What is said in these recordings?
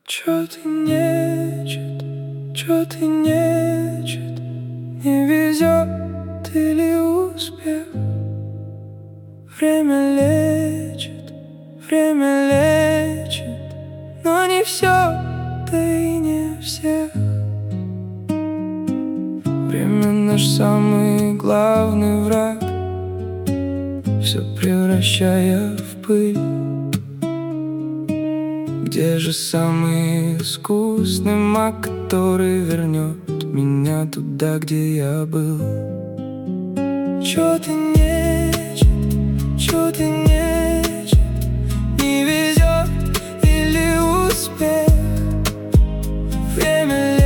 Чё ты нечет, чё ты нечет, не везет или успех? Время лечит, но не все, да и не всех. Время наш самый главный враг, все превращая в пыль. Где же самый искусный маг, который вернет меня туда, где я был? Чё ты нечет, чё ты нечет, не везет или успех? Время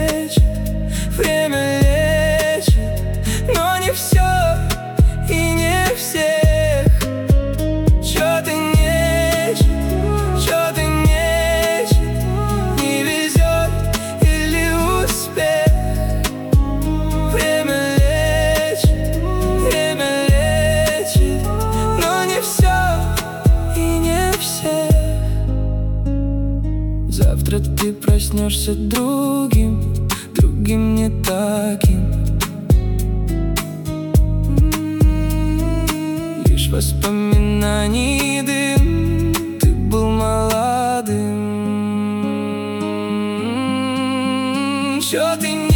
лечит, но не все и не всех. Чё ты нечет, чё ты нечет, не везет или успех? Время лечит, но не все и не всех. Завтра ты проснешься другим не таким. Лишь воспоминаний дым, ты был молодым. Чё ты